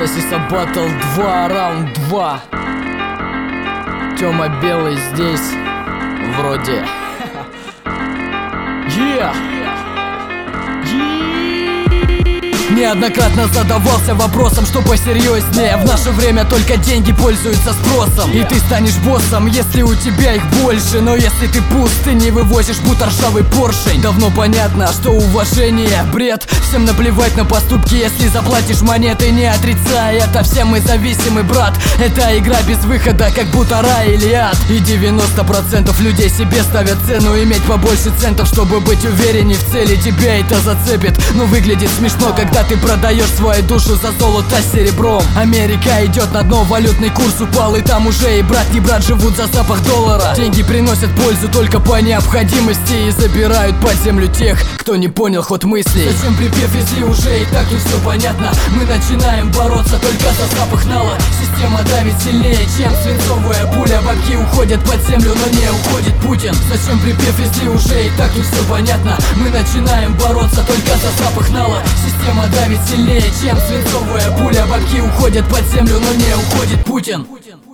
Оазиса Battle 2, раунд 2. Тёма Белый здесь, вроде. Неоднократно задавался вопросом, что посерьезнее. В наше время только деньги пользуются спросом. И ты станешь боссом, если у тебя их больше. Но если ты пуст, ты не вывозишь будто ржавый поршень. Давно понятно, что уважение бред. Всем наплевать на поступки, если заплатишь монеты. Не отрицай это, все мы зависимы, брат. Это игра без выхода, как будто рай или ад. И 90% людей себе ставят цену иметь побольше центов, чтобы быть уверенней в цели. Тебя это зацепит, но выглядит смешно, когда ты продаешь свою душу за золото с серебром. Америка идет на дно, валютный курс упал, и там уже и брат, не брат живут за запах доллара. Деньги приносят пользу только по необходимости и забирают под землю тех, кто не понял ход мыслей. Зачем припев, если уже и так и все понятно? Мы начинаем бороться только за запах нала. Система давит сильнее, чем свинцовая пуля. Бабки уходят под землю, но не уходит Путин. Зачем припев, если уже и так и все понятно? Мы начинаем бороться только за запах нала. Система давит сильнее, чем свинцовая пуля. Бабки уходят под землю, но не уходит Путин.